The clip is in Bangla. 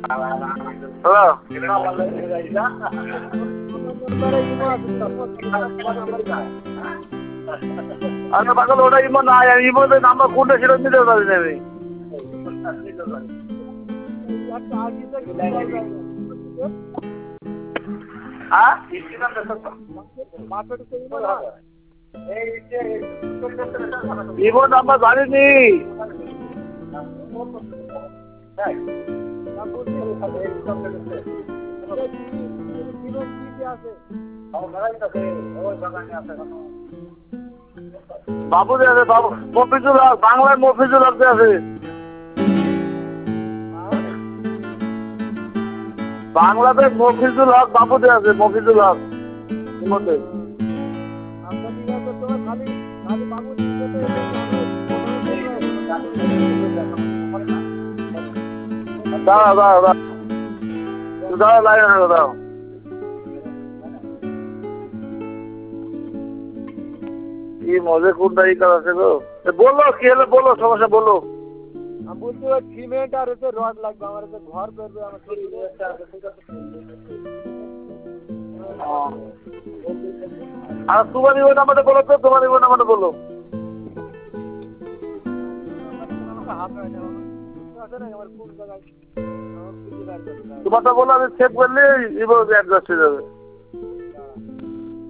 হ্যালো আচ্ছা পাগল ওটা ইমো না ইমোতে নাম্বার কোনটা সেটা নিতে পারি না আমি হ্যাঁ ইমো নাম্বার জানিনি বাবুদে আছে বাবু মফিজুল হক বাংলায় মফিজুল হক আছে বাংলাতে মফিজুল হক বাবুদে আছে মফিজুল হক ইমোতে দাও দাও দাও দাও লাইনে দাও কি মজা কোন তারিখ আছে গো বলো কি হলো বলো সমস্যা বলো আমি বলছি ওই সিমেন্ট আর হচ্ছে রড লাগবে আমার হচ্ছে ঘর করবে আমার আর তোমার ওই নাম্বারটা বলো তো তোমার ওই নাম্বারটা বলো তোমারটা বলো আমি চেক করলে অ্যাডজাস্ট হয়ে যাবে